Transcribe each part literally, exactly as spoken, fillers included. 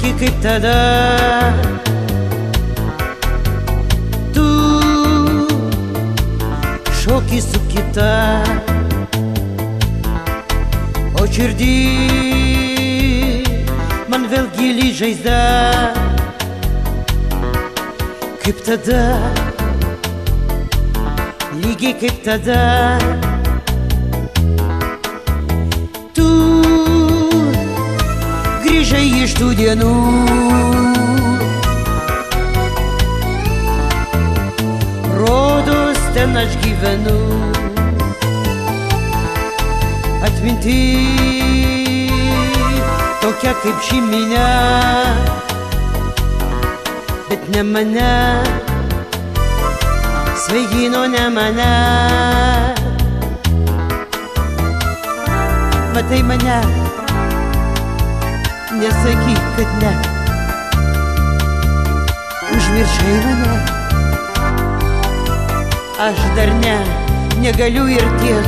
šoki kaip tada. Tu šoki su kita, o širdį man vėl gili žaizda. Kaip tada, lygiai kaip tada. Tu grįžai iš tų dienų, rodos ten aš gyvenu. Atminty tokia kaip ši minia, bet ne mane, svaigino ne mane. Matai mane, nesakyk, kad ne. Užmiršai mane, aš dar ne, negaliu ir tiek.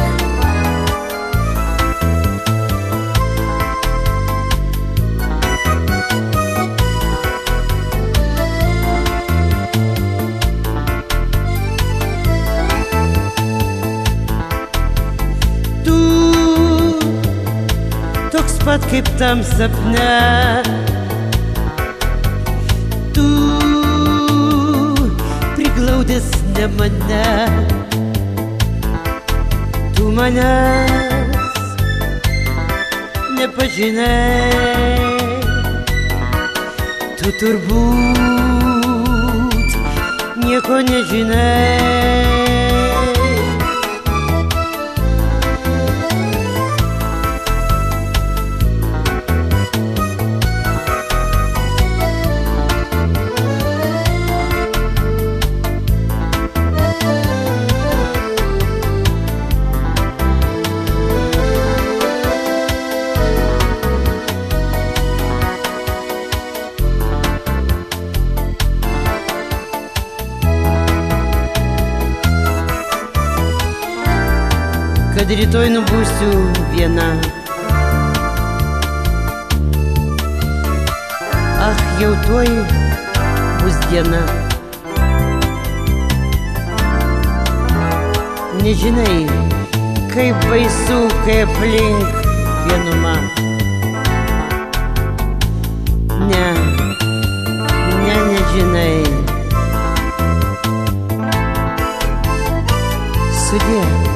Toks pat kaip tam sapne, tu priglaudęs ne mane. Tu manęs nepažinai, tu turbūt nieko nežinai. Kad rytoj nubūsiu viena. Ach, jau tuoj bus diena. Nežinai, kaip baisu, kai aplink vienuma. Ne, ne, nežinai. Sudie.